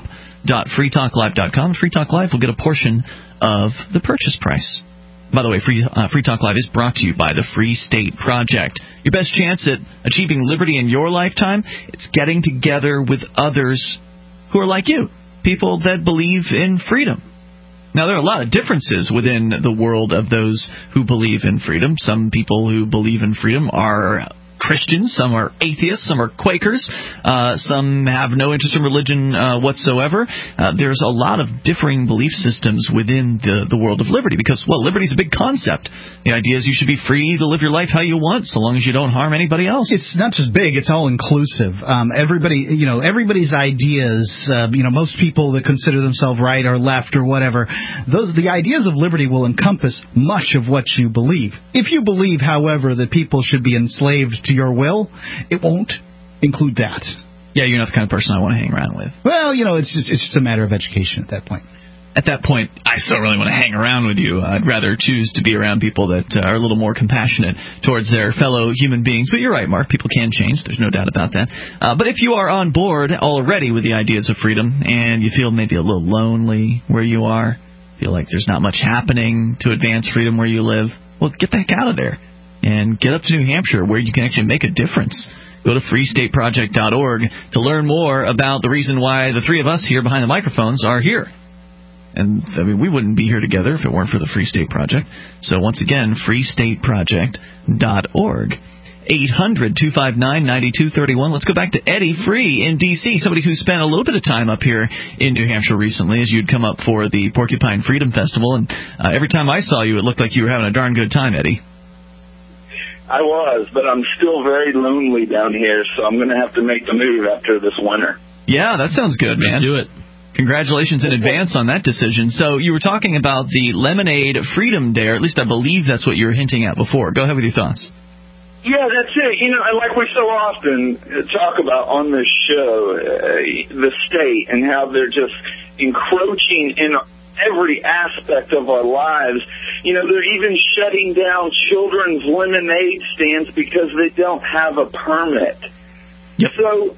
shop.freetalklive.com. Free Talk Live will get a portion of the purchase price. By the way, Free Talk Live is brought to you by the Free State Project. Your best chance at achieving liberty in your lifetime, it's getting together with others who are like you, people that believe in freedom. Now, there are a lot of differences within the world of those who believe in freedom. Some people who believe in freedom are Christians, some are atheists, some are Quakers, some have no interest in religion whatsoever. There's a lot of differing belief systems within the world of liberty because, well, liberty is a big concept. The idea is you should be free to live your life how you want so long as you don't harm anybody else. It's not just big, it's all inclusive. Everybody's ideas, most people that consider themselves right or left or whatever, the ideas of liberty will encompass much of what you believe. If you believe, however, that people should be enslaved to your will, it won't include that. Yeah, you're not the kind of person I want to hang around with. Well, it's just a matter of education at that point. At that point, I still really want to hang around with you. I'd rather choose to be around people that are a little more compassionate towards their fellow human beings. But you're right, Mark. People can change. There's no doubt about that. But if you are on board already with the ideas of freedom and you feel maybe a little lonely where you are, feel like there's not much happening to advance freedom where you live, well, get the heck out of there and get up to New Hampshire where you can actually make a difference. Go to freestateproject.org to learn more about the reason why the three of us here behind the microphones are here. And, we wouldn't be here together if it weren't for the Free State Project. So, once again, freestateproject.org. 800-259-9231. Let's go back to Eddie Free in D.C., somebody who spent a little bit of time up here in New Hampshire recently as you'd come up for the Porcupine Freedom Festival. And every time I saw you, it looked like you were having a darn good time, Eddie. I was, but I'm still very lonely down here, so I'm going to have to make the move after this winter. Yeah, that sounds good, man. Let's do it. Congratulations in advance on that decision. So you were talking about the Lemonade Freedom Dare. At least I believe that's what you were hinting at before. Go ahead with your thoughts. Yeah, that's it. You know, like we so often talk about on this show, the state and how they're just encroaching in every aspect of our lives. You know, they're even shutting down children's lemonade stands because they don't have a permit. Yep. So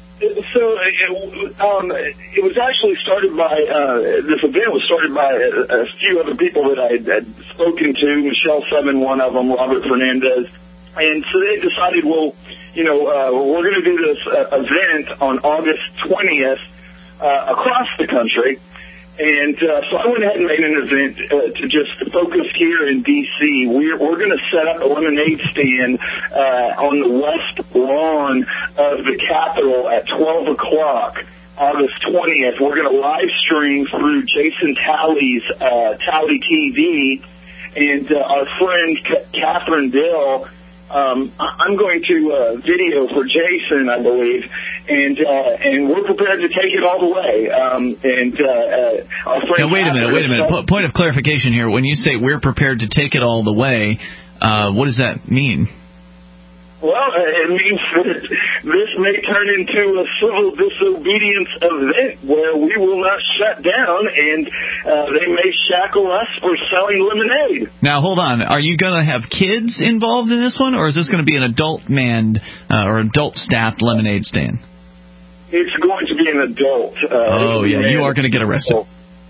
it was actually started by, this event was started by a few other people that I had spoken to, Michelle Seven, one of them, Robert Fernandez. And so they decided, well, you know, we're going to do this event on August 20th across the country. And so I went ahead and made an event to just focus here in D.C. We're going to set up a lemonade stand on the west lawn of the Capitol at 12 o'clock, August 20th. We're going to live stream through Jason Talley's Talley TV, and our friend Catherine Dill. I'm going to video for Jason, I believe, and we're prepared to take it all the way. Our friend. Now, wait a minute. Point of clarification here. When you say we're prepared to take it all the way, what does that mean? Well, it means that this may turn into a civil disobedience event where we will not shut down, and they may shackle us for selling lemonade. Now, hold on. Are you going to have kids involved in this one, or is this going to be an adult-manned or adult-staffed lemonade stand? It's going to be an adult. You are going to get arrested.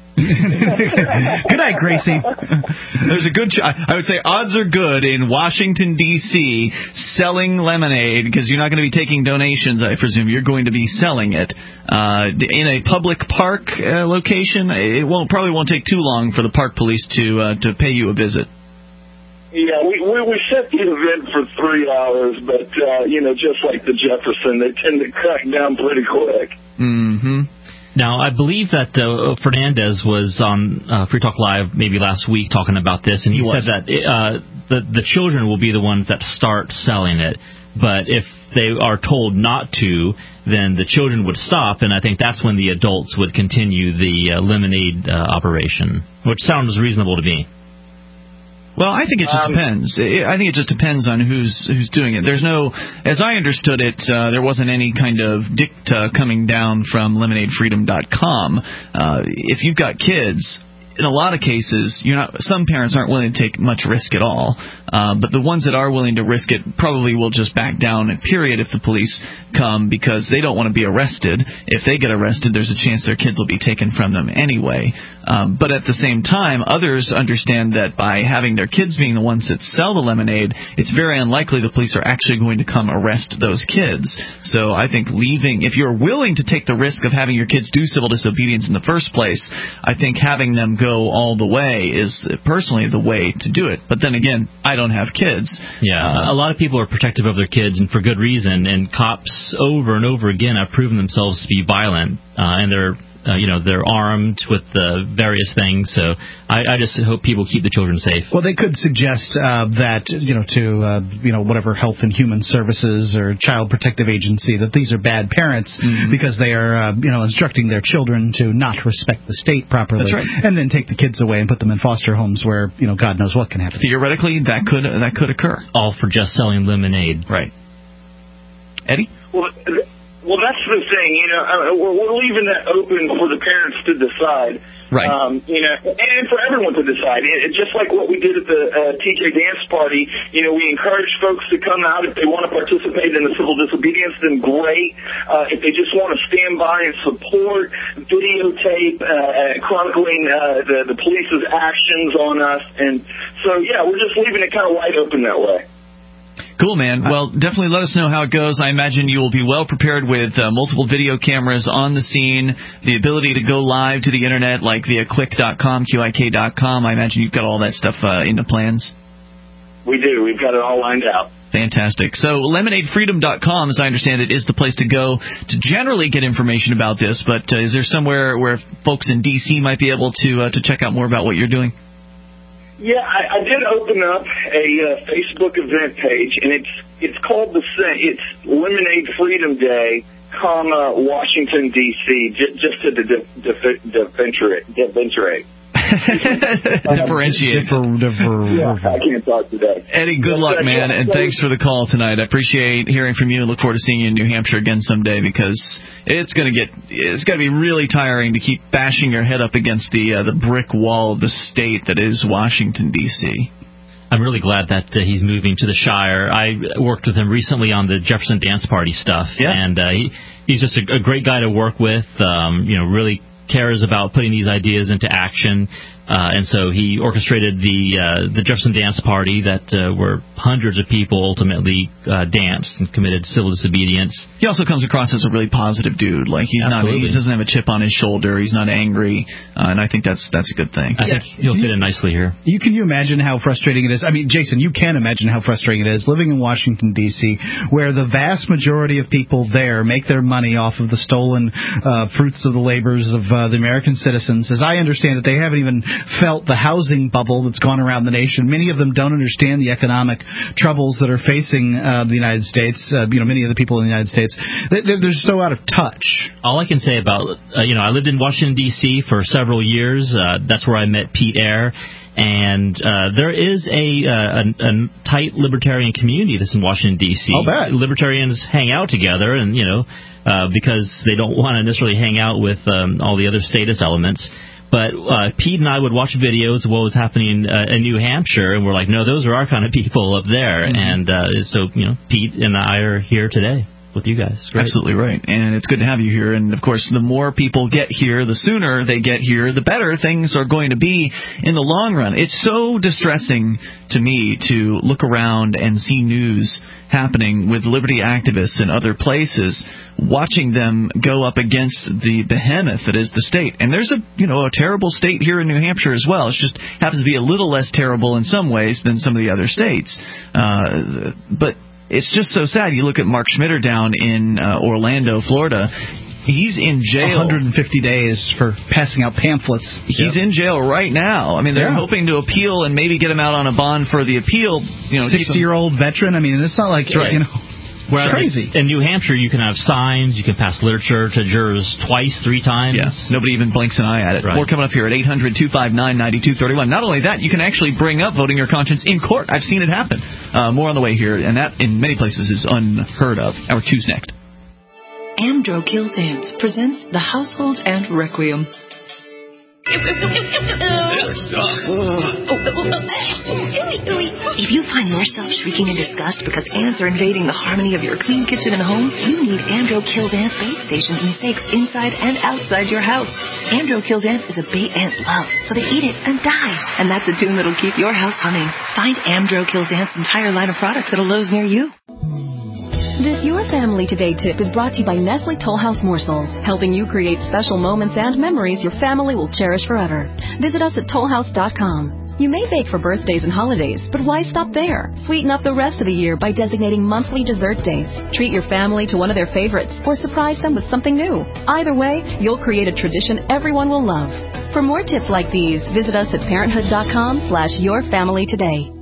Good night, Gracie. There's a good I would say odds are good in Washington, D.C. selling lemonade, because you're not going to be taking donations, I presume. You're going to be selling it in a public park location. It probably won't take too long for the park police to pay you a visit. Yeah, we set the event for 3 hours, but, you know, just like the Jefferson, they tend to crack down pretty quick. Mm-hmm. Now, I believe that Fernandez was on Free Talk Live maybe last week talking about this, and he said that the children will be the ones that start selling it. But if they are told not to, then the children would stop, and I think that's when the adults would continue the lemonade operation, which sounds reasonable to me. Well, I think it just depends. I think it just depends on who's doing it. There's no, as I understood it, there wasn't any kind of dicta coming down from LemonadeFreedom.com. If you've got kids, in a lot of cases, some parents aren't willing to take much risk at all. But the ones that are willing to risk it probably will just back down, period, if the police come, because they don't want to be arrested. If they get arrested, there's a chance their kids will be taken from them anyway. But at the same time, others understand that by having their kids being the ones that sell the lemonade, it's very unlikely the police are actually going to come arrest those kids. So I think if you're willing to take the risk of having your kids do civil disobedience in the first place, I think having them go all the way is personally the way to do it. But then again, I don't have kids. Yeah, a lot of people are protective of their kids, and for good reason, and cops over and over again have proven themselves to be violent, and they're armed with various things. So I just hope people keep the children safe. Well, they could suggest that, to whatever Health and Human Services or Child Protective Agency, that these are bad parents because they are, instructing their children to not respect the state properly. That's right. And then take the kids away and put them in foster homes where, God knows what can happen. Theoretically, that could occur. All for just selling lemonade. Right. Eddie? Well, that's the thing, we're leaving that open for the parents to decide. Right. And for everyone to decide. Just like what we did at the TJ Dance Party, we encourage folks to come out. If they want to participate in the civil disobedience, then great. If they just want to stand by and support, videotape, chronicling the police's actions on us. And so, yeah, we're just leaving it kind of wide open that way. Cool, man. Well, definitely let us know how it goes. I imagine you will be well prepared with multiple video cameras on the scene, the ability to go live to the Internet like via QUIK.com, QIK.com. I imagine you've got all that stuff in the plans. We do. We've got it all lined out. Fantastic. So lemonadefreedom.com, as I understand it, is the place to go to generally get information about this, but is there somewhere where folks in D.C. might be able to check out more about what you're doing? Yeah, I did open up a Facebook event page, and it's called it's Lemonade Freedom Day, Washington, D.C., just to differentiate. Differentiate. I can't talk today. Eddie, good luck, man, and thanks for the call tonight. I appreciate hearing from you and look forward to seeing you in New Hampshire again someday, because it's going to be really tiring to keep bashing your head up against the brick wall of the state that is Washington, D.C. I'm really glad that he's moving to the Shire. I worked with him recently on the Jefferson Dance Party stuff, and he's just a great guy to work with. Really cares about putting these ideas into action. And so he orchestrated the Jefferson Dance Party that where hundreds of people ultimately danced and committed civil disobedience. He also comes across as a really positive dude. Like he doesn't have a chip on his shoulder. He's not angry, and I think that's a good thing. I think he'll fit in nicely here. You imagine how frustrating it is? I mean, Jason, you can imagine how frustrating it is living in Washington, D.C., where the vast majority of people there make their money off of the stolen fruits of the labors of the American citizens. As I understand it, they haven't even felt the housing bubble that's gone around the nation. Many of them don't understand the economic troubles that are facing the United States. Many of the people in the United States, they're so out of touch. All I can say about, I lived in Washington, D.C. for several years. That's where I met Pete Eyre. And there is a tight libertarian community that's in Washington, D.C. I'll bet. Libertarians hang out together, and, because they don't want to necessarily hang out with all the other status elements. But Pete and I would watch videos of what was happening in New Hampshire, and we're like, no, those are our kind of people up there. Mm-hmm. And so, Pete and I are here today with you guys. Great. Absolutely right. And it's good to have you here. And, of course, the more people get here, the sooner they get here, the better things are going to be in the long run. It's so distressing to me to look around and see news happening with liberty activists in other places, watching them go up against the behemoth that is the state. And there's a terrible state here in New Hampshire as well. It just happens to be a little less terrible in some ways than some of the other states. But it's just so sad. You look at Mark Schmitter down in Orlando, Florida. He's in jail 150 days for passing out pamphlets. He's in jail right now. I mean, they're hoping to appeal and maybe get him out on a bond for the appeal. 60-year-old veteran. I mean, it's not like Whereas crazy. In New Hampshire, you can have signs, you can pass literature to jurors twice, 3 times. Yes, nobody even blinks an eye at it. Right. More coming up here at 800-259-9231. Not only that, you can actually bring up voting your conscience in court. I've seen it happen. More on the way here, and that in many places is unheard of. Hour 2's next. Amdro Kills Ants presents The Household Ant Requiem. If you find yourself shrieking in disgust because ants are invading the harmony of your clean kitchen and home, you need Amdro Kills Ants bait stations and stakes inside and outside your house. Amdro Kills Ants is a bait ants love, so they eat it and die. And that's a tune that'll keep your house humming. Find Amdro Kills Ants' entire line of products at a Lowe's near you. This Your Family Today tip is brought to you by Nestle Toll House Morsels, helping you create special moments and memories your family will cherish forever. Visit us at tollhouse.com. You may bake for birthdays and holidays, but why stop there? Sweeten up the rest of the year by designating monthly dessert days. Treat your family to one of their favorites or surprise them with something new. Either way, you'll create a tradition everyone will love. For more tips like these, visit us at parenthood.com/yourfamilytoday.